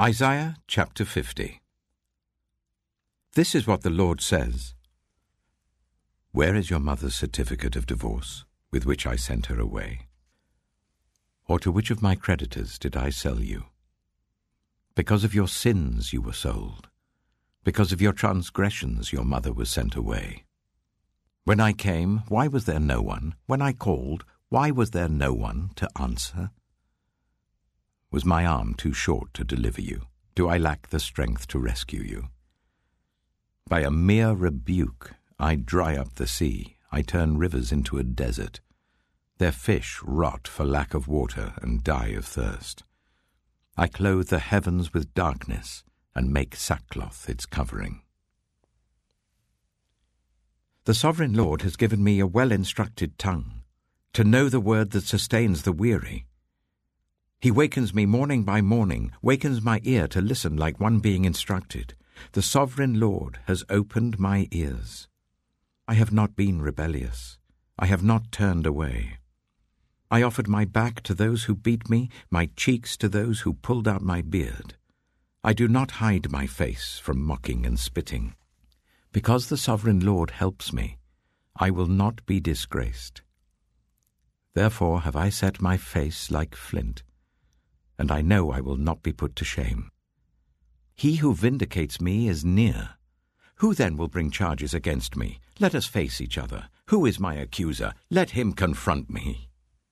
Isaiah chapter 50. This is what the Lord says. Where is your mother's certificate of divorce, with which I sent her away? Or to which of my creditors did I sell you? Because of your sins you were sold. Because of your transgressions your mother was sent away. When I came, why was there no one? When I called, why was there no one to answer? Was my arm too short to deliver you? Do I lack the strength to rescue you? By a mere rebuke I dry up the sea, I turn rivers into a desert. Their fish rot for lack of water and die of thirst. I clothe the heavens with darkness and make sackcloth its covering. The sovereign Lord has given me a well-instructed tongue, to know the word that sustains the weary. He wakens me morning by morning, wakens my ear to listen like one being instructed. The sovereign Lord has opened my ears. I have not been rebellious. I have not turned away. I offered my back to those who beat me, my cheeks to those who pulled out my beard. I do not hide my face from mocking and spitting. Because the sovereign Lord helps me, I will not be disgraced. Therefore have I set my face like flint, and I know I will not be put to shame. He who vindicates me is near. Who then will bring charges against me? Let us face each other. Who is my accuser? Let him confront me.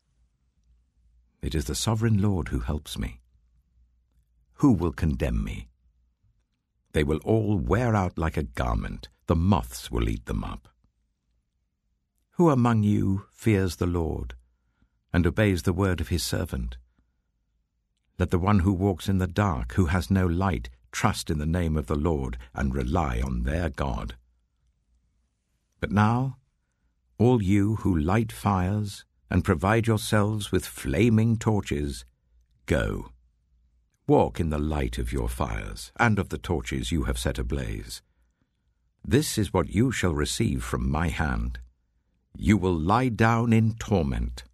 It is the sovereign Lord who helps me. Who will condemn me? They will all wear out like a garment. The moths will eat them up. Who among you fears the Lord and obeys the word of his servant? Let the one who walks in the dark, who has no light, trust in the name of the Lord and rely on their God. But now, all you who light fires and provide yourselves with flaming torches, go. Walk in the light of your fires and of the torches you have set ablaze. This is what you shall receive from my hand. You will lie down in torment.